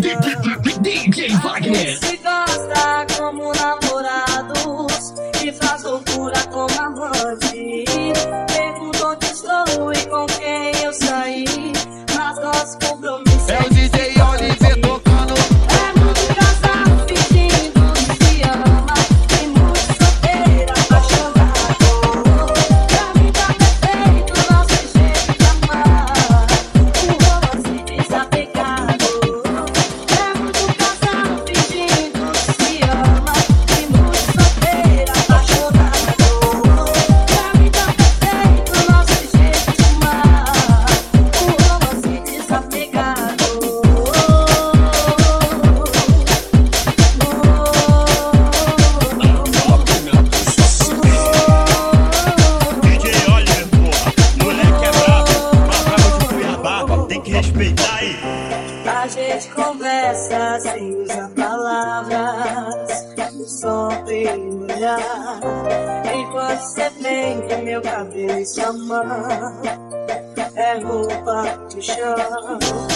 DJ Wagner. Se gosta como namorados e faz loucura como amante. Pergunto onde estou e com quem eu saí, mas nosso compromisso é o DJ Oliver tocando. é muito casado, fingindo que se ama, e muito solteiro, apaixonado. Pra mim tá perfeito nosso jeito de amar, o romance desapegado. É muito casado, fingindo que se ama, e muito solteiro, apaixonado. Pra mim tá perfeito nosso jeito de amar, o romance desapegado. DJ Oliver, porra, moleque é brabo, mas brabo de Cuiabá, tem que respeitar aí. A gente conversa sem usar palavras, só pelo olhar. Enquanto você prende meu cabelo em sua mão, é roupa de chão.